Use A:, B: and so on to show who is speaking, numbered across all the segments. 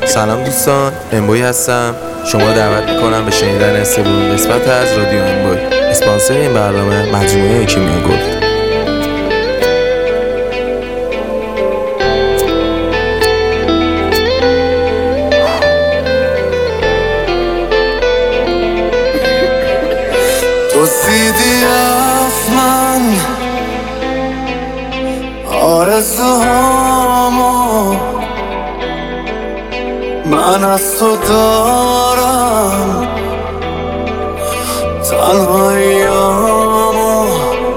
A: سلام دوستان، امبوی هستم. شما رو دعوت میکنم به شنیدن سومین قسمت از رادیو امبوی. اسپانسر این برنامه مجموعه کیمیا گلد.
B: دزدیدی از من آرزوهامو، من از تو دارم تنهاییامو.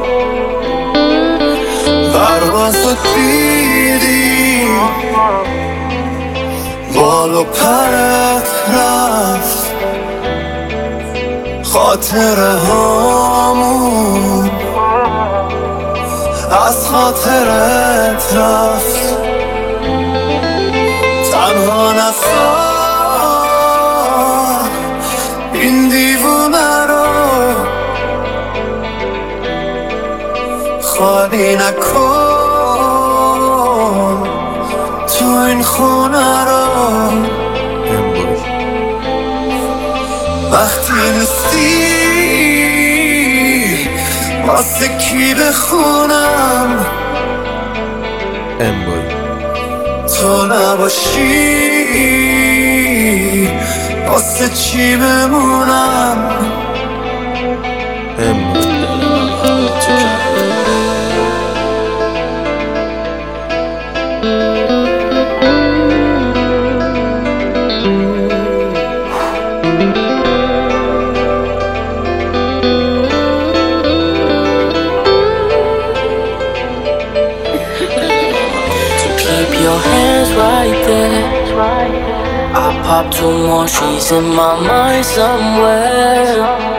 B: پروازو دیدی بال و پرت رفت، خاطره هامون از خاطرت رفت. تنها نسار این دیوونه رو، خالی نکن تو این خونه رو. وقتی نیستی واسه کی بخونم،
A: امبوی
B: تو نباشی واسه چی بمونم.
A: امبوی
C: Your hands right there. I pop two more, she's in my mind somewhere.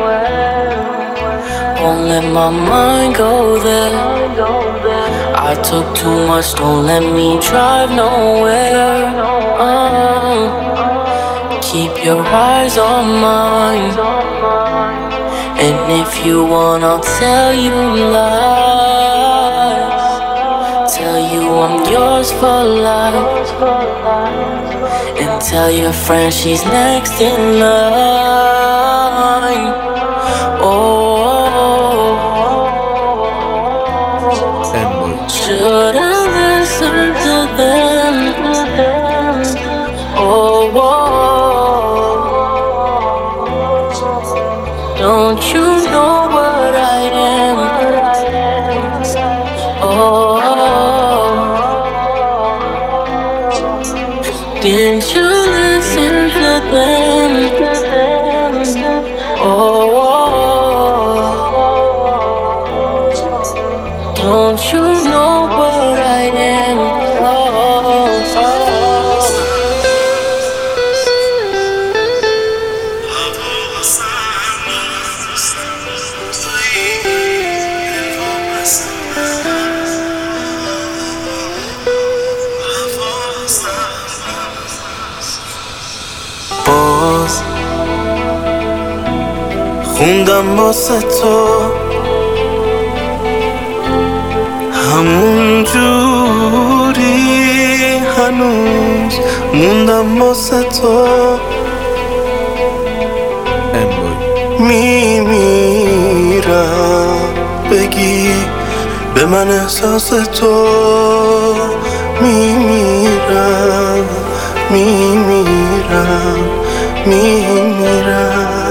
C: Won't let my mind go there. I took too much, don't let me drive nowhere. Keep your eyes on mine, and if you want, I'll tell you lies. Tell you I'm yours for life, and tell your friend she's next in line. Oh, should I listen to them? Oh, don't you know what I am? Oh, didn't you listen to them? Oh, don't you know what I am?
B: باز خوندم واسه تو همون جوری، هنوز موندم واسه تو. میمیرم بگی به من احساس تو. میمیرم میمیرم میمیرم.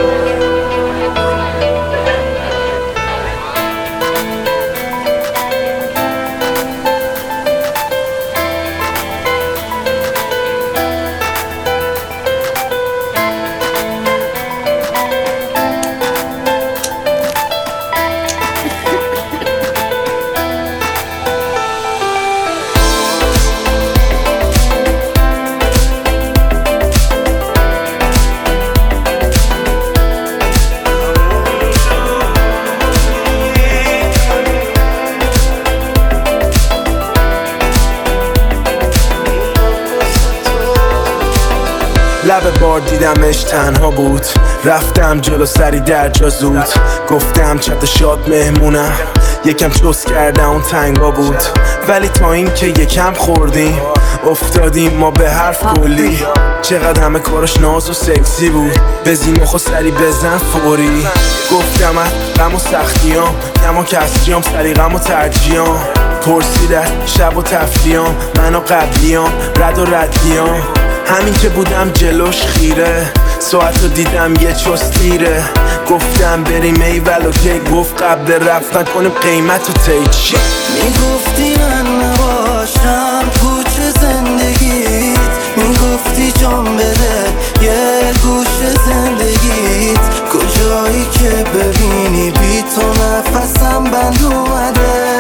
D: لب بار دیدمش تنها بود، رفتم جلو سری در جا زود. گفتم چت شاد مهمونم، یکم چوس کردم اون تنگا بود. ولی تا این که یکم خوردیم افتادیم ما به حرف کلی. چقدر همه کارش ناز و سکسی بود، بزیم و سری بزن فوری. گفتم از غم و سختیام، غم و کسریام، سری غم و ترجیام. پرسیدن شب و تفریام، من و قبلیام، رد و ردیام. همین که بودم جلوش خیره، ساعت رو دیدم یه چستیره. گفتم بریم ایول و کیک، گفت قبل رفتن کنیم قیمت و تیچی.
B: میگفتی من نباشم کوچه زندگیت، میگفتی جان بده یه گوشه زندگیت. کجایی که ببینی بی تو نفسم بند اومده.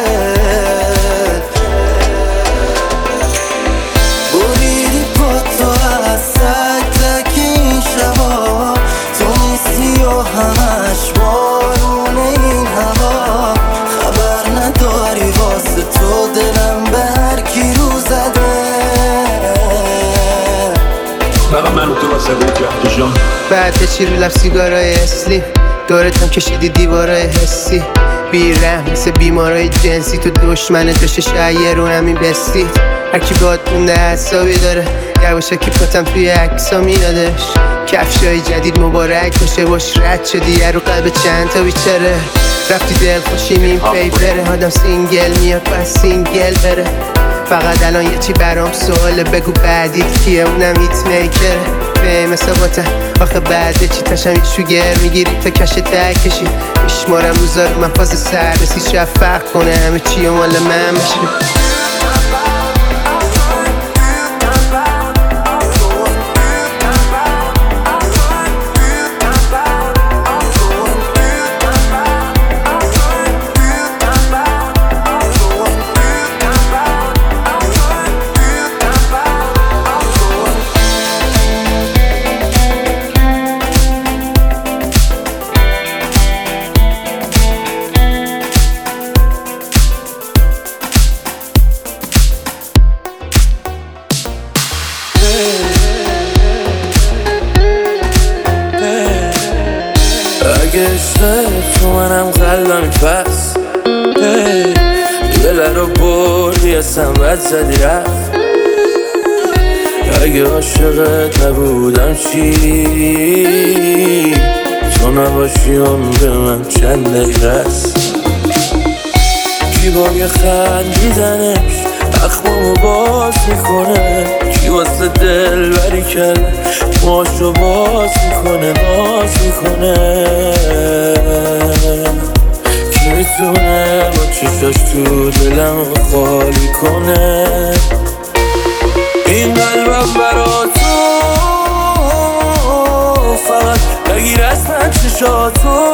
B: بریدی پا تو از سگ تک این شبا، تو نیستی و همش بارون این هوا. خبر نداری واسه تو دلم به هر کی رو زده.
E: فقط من تو واسه بود جان
F: بعد چی رو لب سیگارای اسلی، دورتم کشیدی دیوارای حسی. بیرحم مثل بیمارای جنسی، تو دشمنت بشه شاید رو همین بستی. هرکی باد مونده حسابی داره، یواشکی پاتم توی عکسا میادش. کفشای جدید مبارک باشه باش رد شدی یه رو قلب چند تا بیچاره. رفتی دل خوشیم این پیپره، آدم سینگل میاد پس سینگل بره. فقط الان یه چی برام سواله، بگو بعدیت کیه اونم هیت میکره. فهم حساباتم آخه بعده چی تشم هیچ شوگر میگیری تا کش ته کشی. میشمارم روزا رو من فاز سررسی، شاید فرق کنه همه چی و مال من بشه.
B: اگه عشقت تو منم قلبم پس دل رو بردی اصلا بد زدی رفت. اگه عاشقت نبودم چی، تو نباشی عمر من چند دقیقه است. کی با یه خندیدنش اخمامو باز میکنه، کی واسه دل بری کرده ماشو باز میکنه ناز میکنه. کی میتونه با چشاش تو دلم خالی کنه. این قلبم برا تو فقط بگیر از من چشاتو.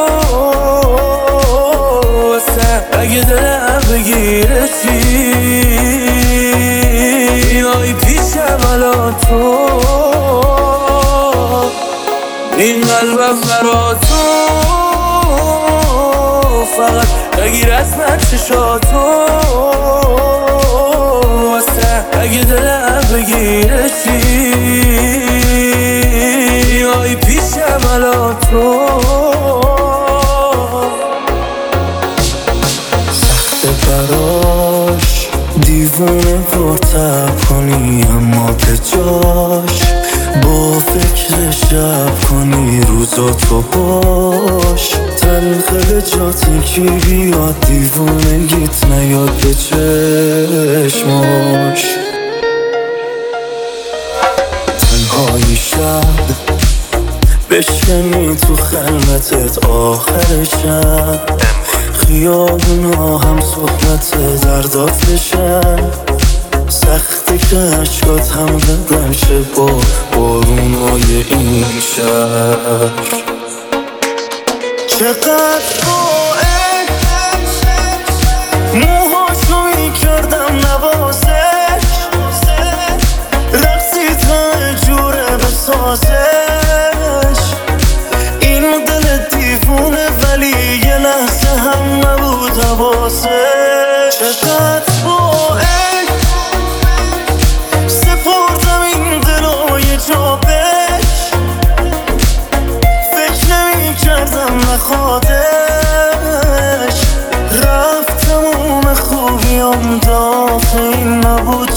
B: اگه دلم بگیره چی، آی پیشم الان تو. این قلبم برا تو فقط بگیر از من چشاتو. اگه دلم بگیره چی، آی پیشم الان تو.
G: براش دیوونه پرتب کنی اما به جاش با فکر شب کنی روزا تو باش. تلخ به جات یکی بیاد دیوونگیت نیاد به چشماش. تنهایی شب بشکنی تو خلوتت آخر شب، خیابونا هم صحبت زردات بشن. سخته که عشقات هم قدم شه با بارونای این شهر. چقدر باید موهاشو میکردم نوازش، رقصی تا جوره بسازش. این دل دیوونه ولی یه لحظه هم نبود حواسش. چقدر باید سپردم این دلای جا بهش، فکر نمی کردم نخوادش.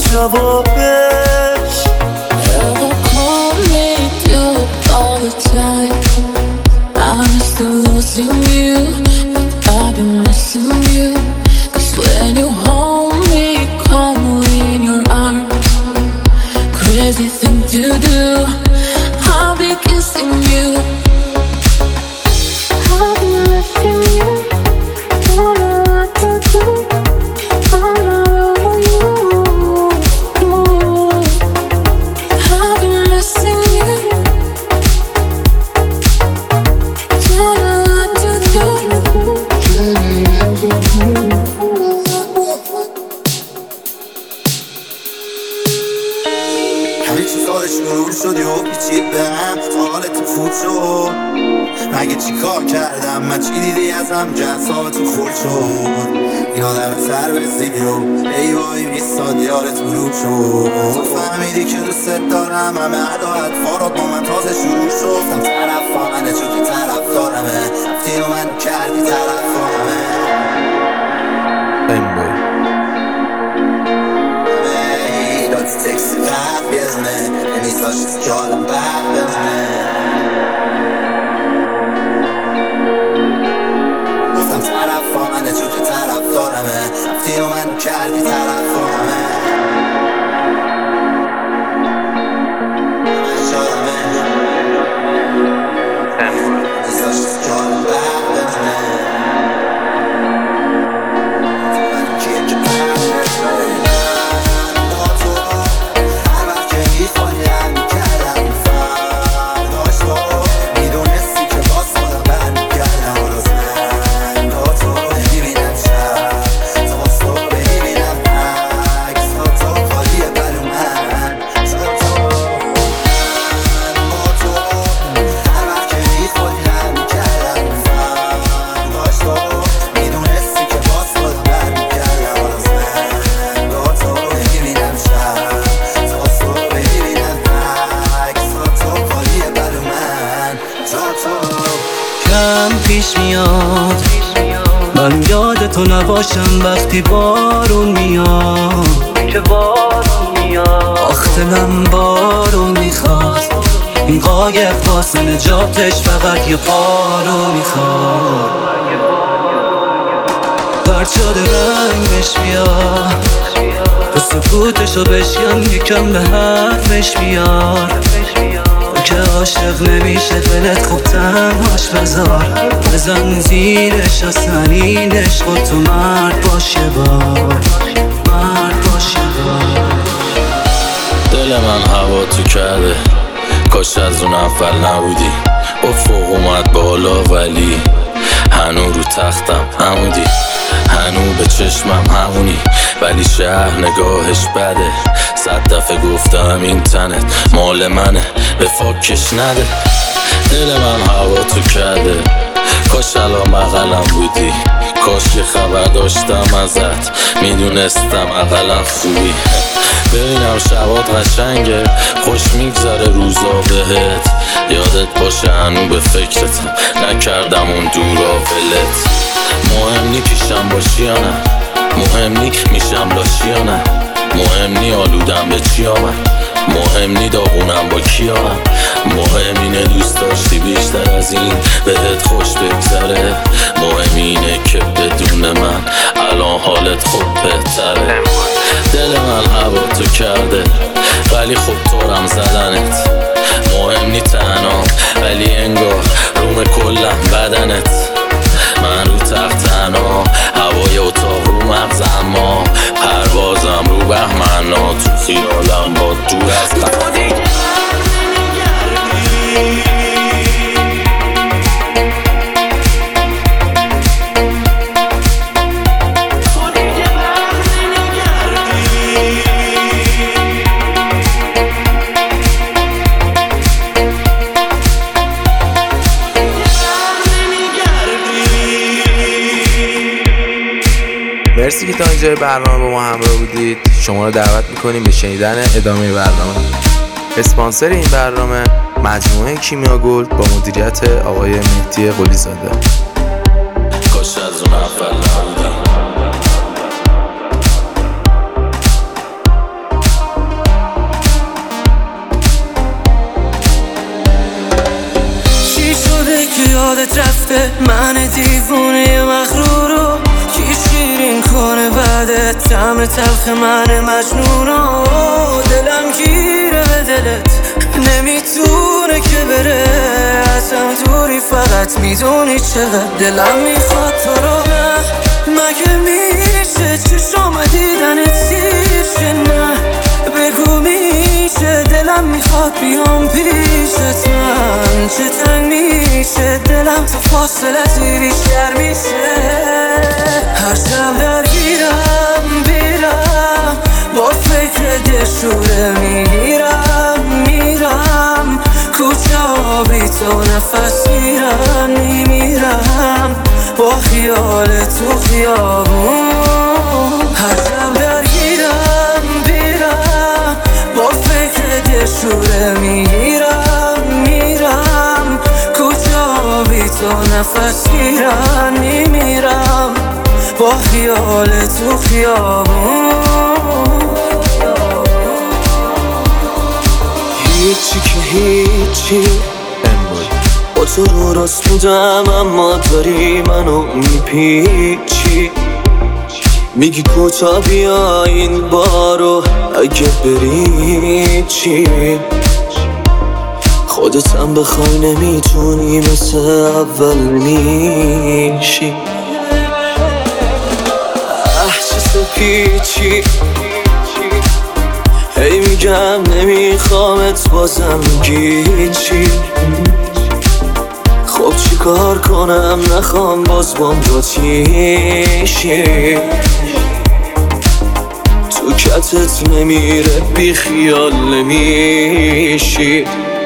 G: جوابش.
C: Ever call me you all the time. I'm still losing you, but I've been missing you. 'Cause when you hold me, call me in your arms. Crazy thing to do, I'll be kissing you. I'll be missing you. Don't know what to do. All over you. I'll be missing you. Don't know what to do.
H: همه چی کارش مرور شدی و پیچید به هم حالت فوت شد. مگه چی کار کردم من چی دیدی ازم جذابتون خورد شد. این آدم سر بزیدی و ای وای بیستاد یارت مرور شد. تو فهمیدی که دوست دارم همه عدالت فارات با من تازه شروع شد. گفتم طرف فامنه چون که طرف دارمه رفتی و من کردی طرف فامنه. تکسی قد بیزنه نمیزاش جالم بد بمونه. گفتم طرف فامنه چون که طرف دارمه رفتی و من کردی طرف فامنه. نمیزاش جالم بد بمونه.
G: پیش میاد من یادتو نباشم وقتی بارون میاد. که بارون میاد آخ دلم بارون میخواد. این قایق واسه نجاتش فقط یه بارون میخواد. برد شده رنگش بیاد تو سکوتشو بشکن یکم به حرفش بیاد. که عاشق نمیشه دلت خوب تنهاش بذار. بزن زیرش آسانینش خود تو مرد باش یه بار. مرد باش یه بار.
I: دل من هوا تو کرده کاش از اون اول نبودی. افق اومد بالا ولی هنو رو تختم همودی. هنو به چشمم همونی ولی شهر نگاهش بده. 100 دفعه گفتم این تنت مال منه به فاکش نده. دل من هوا تو کرده کاش الان بغلم بودی. کاش یه خبر داشتم ازت میدونستم اقلا خوبی. ببینم شبات قشنگه خوش میگذره روزا بهت. یادت باشه هنو به فکرتم نکردم اون دورا ولت. مهم نی پیشم باشی یا نه. مهم نی میشم لاشی یا نه. مهم نی آلودم به چی آمد. مهم نی داغونم با کی آمد. مهم اینه دوست داشتی بیشتر از این بهت خوش بگذره. مهم اینه که بدون من الان حالت خوب بهتره. دل من هوا تو کرده ولی خوب طورم زدنت. مهم نی تنها ولی انگار روم کلم بدنت. من رو تخت تنها هوای اتاق رو مغز اما پروازم رو بهمنا. تو خیالم با دور از
A: مرسی که تا اینجای برنامه با ما همراه بودید. شما رو دعوت میکنیم به شنیدن ادامه برنامه. اسپانسر این برنامه مجموعه کیمیا گلد با مدیریت آقای مهدی قلی زاده.
I: کاش از اون اول نبودی.
G: یادت رفته من دیوونه مغرورو کی شیرین کنه بعدت طعم تلخ من مجنونو دلم گیره به دلت نمیتونه که بره ازم دوری فقط میدونی چقدر دلم میخواد تو رو مگه میشه چشم دیدنت سیرشه نه بگو میشه دلم میخواد بیام پیشت من چه تنگ میشه دلم تو فاصلتی بیشتر میشه هر شب درگیرم بیرم با فکر دشوره میرم کوچه ها بی تو نفس میمیرم با خیال تو خیابون هر شب درگیرم بیرم با فکر دشوره میرم کوچه ها بی تو نفس میمیرم با خیال تو خیابون هیچی که هیچی با تو رو راست بودم اما داری منو میپیچی میگی کوتا بیا این بارو اگه بری چی خودتم بخوای نمیتونی مثل اول میشی چه پیچی هی میگم نمیخوامت بازم میگی چی خب چی کار کنم نخوام باز بام دوتیشی تو کتت نمیره بی خیال نمیشی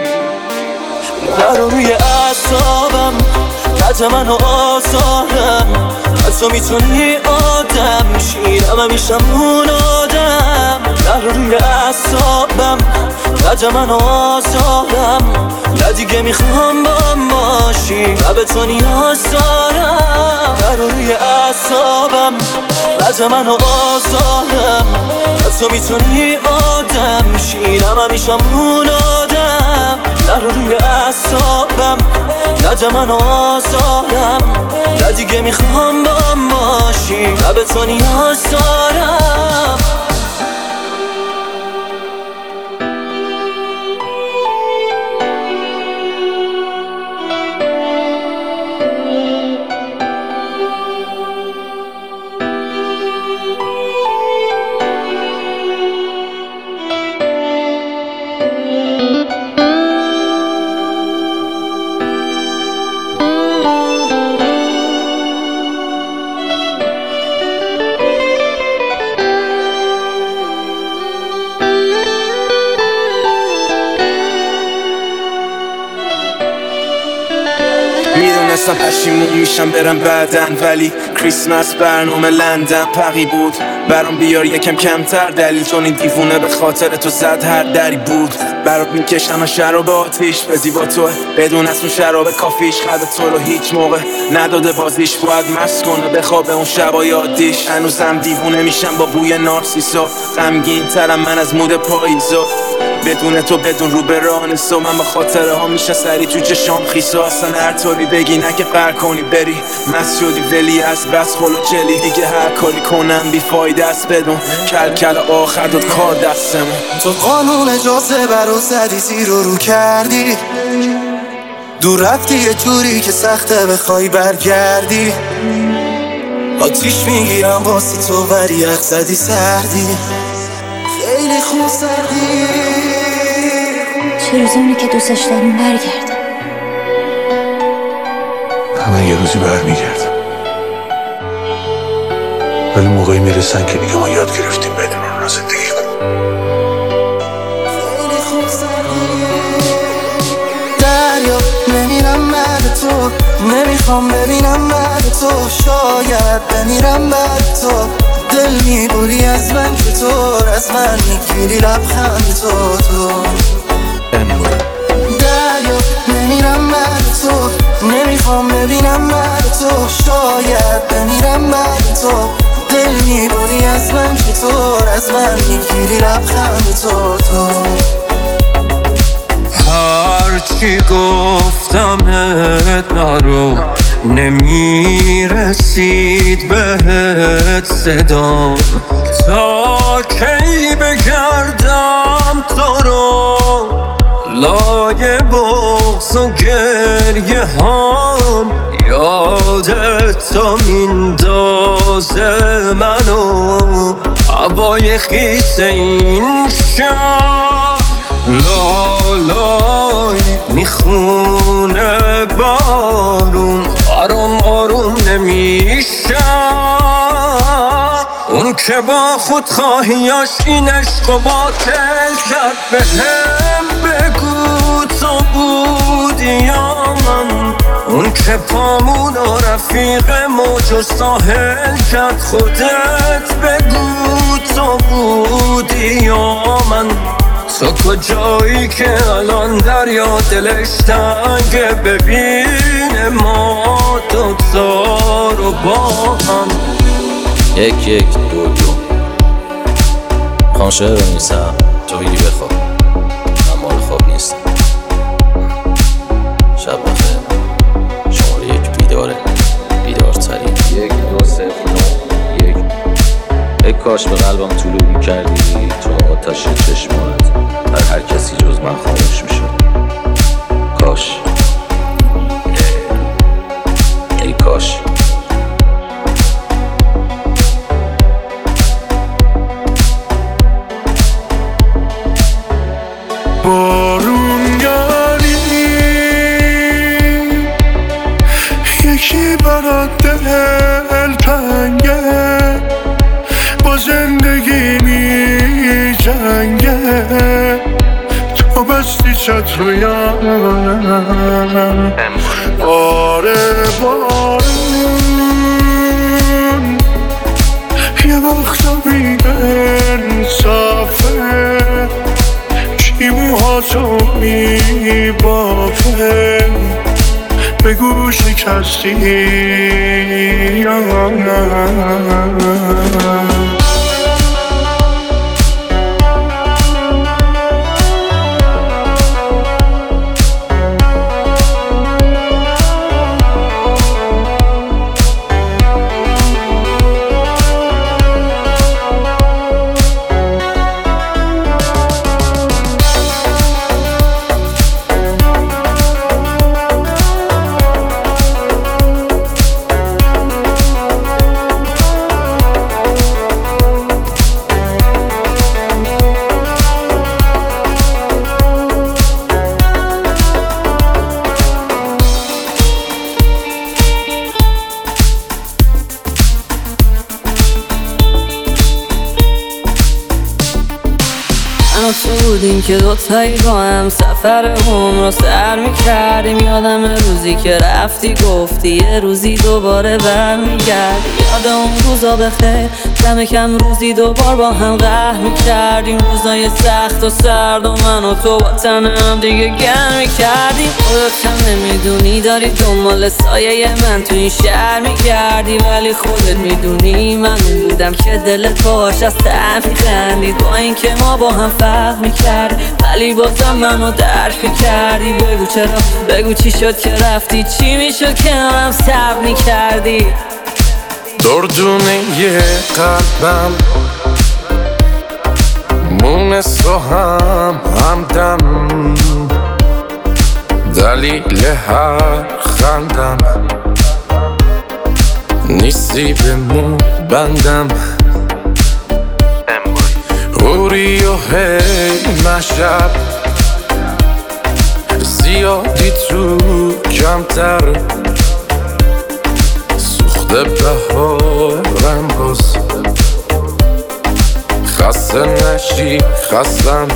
G: نرو روی اعصابم قد منو آزارم حتی میتونی آدم میشیرم همیشم اون آدم نرو روی اعصابم قد منو آزارم نه دیگه میخوام با باشی و به تو نیاز دارم نرو روی اعصابم قد منو آزارم حتی میتونی آدم میشیرم همیشم اون آدم نرو روی اعصابم قد منو آزارم نه دیگه میخوام با باشی و به تو نیاز دارم
D: میدونستم پشیمون میشم برم بعدن ولی کریسمس برنامه لندن پقی بود برام بیار یکم کمتر دلیل چون این دیوونه به خاطر تو زد هر دری بود برات میکشم شراب آتیش به زیبا تو بدون از اون شراب کافیش خد تو رو هیچ موقع نداده بازیش باید مست کنه بخوابه اون شبای عادیش هنوزم دیوونه میشم با بوی نارسیسا غمگین ترم من از مود پاییزا بدون تو بدون رو به رانسا من با خاطره ها میشه سری تو چشام خیسا اصلا هر طوری بگی نه که قهر کنی بری مست شدی ولی از بس خلو چلی دیگه هر کاری کنم بیفایده است بدون کل کل آخر داد کار دستمون
B: تو قانون اجازه برو زدی زیر رو کردی دور رفتی یه جوری که سخته بخوای برگردی آتیش میگیرم واسه تو ولی یخ زدی سردی خیلی خوب سردی
J: چه روزونی که دوستش داریم برگردم
E: همه یه روزی برمیگردم ولی موقعی میرسن که دیگه ما یاد گرفتیم بدون اونا زندگی کنیم
B: خیلی خوب سردی دریا نمیرم بعد تو نمیخوام ببینم بعد تو شاید بمیرم بعد تو دل میبری از من چطور از من میگیری لبخند تو دریا نمیرم بعد تو نمیخوام ببینم بعد تو شاید بمیرم بعد تو دل میبری از من چطور از من میگیری لبخند تو
K: هر
G: هرچی گفتمت نرو نمیرسید بهت صدام تا کی بگردم تو رو لای بغض و گریه هم یادت تا میندازه منو هوای خیس این شب لالای میخونه بارون آروم آروم نمیشم اون که با خودخواهیاش این عشق و باطل کرد بهم بگو تو بودی یا من اون که پامون و رفیق موج و ساحل کرد خودت بگو تو بودی یا من تو کجایی که الان دریا دلش تنگه ببینه ما دوتا رو با هم
I: 1 1 2 2 خانشه رو نیستم تو بگی بخواب من مال خواب نیستم شب بخیر شماره 1 بیداره بیدارترین 1 2 0 9 1 ای کاش به قلبم طلوع می‌کردی تو آتش چشمات هر کسی جز من خاموش می‌شد کاش ای کاش
B: بارونگری یکی برات دل تنگه با زندگی می جنگه تو بستی چترویم آره بارون یه وقتا بی انصافه کی موهاتو میبافه بگو شکستی یا نه
K: تو بودیم که دوتایی با هم سفر عمر رو سر میکردیم یادم روزی که رفتی گفتی یه روزی دوباره برمیگردی یاد اون روزا بخیر دم کم روزی دوبار با هم قهر میکردیم روزای سخت و سرد و من و تو با تنم دیگه گرم میکردیم خودت هم نمیدونی داری دنبال سایه من تو این شهر میگردی ولی خودت میدونی من اون بودم که دلت باش از طرف میخندید با این که ما با هم فرق میکرد ولی بازم منو درک میکردی بگو چرا بگو چی شد که رفتی چی میشد که هم صبر میکردی
B: دردونه یه قلبم مونس و همدم دلیل هر خندم نیستی به مو بندم اوری و هی مشب زیادی تو کمتر سوخته بهارم باز خسته نشی خستم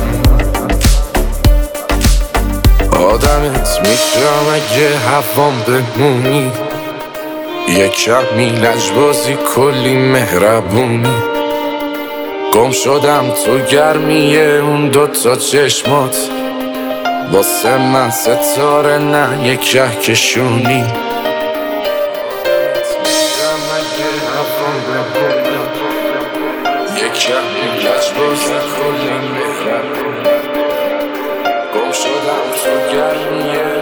B: آدمت میشم اگه هوام بمونی یک کمی لجبازی کلی مهربونی گم شدم تو گرمیه اون دوتا چشمات واسه من ستاره نه یک کهکشونی یک کمی لجبازی کلی مهربونی گم شدم تو گرمیه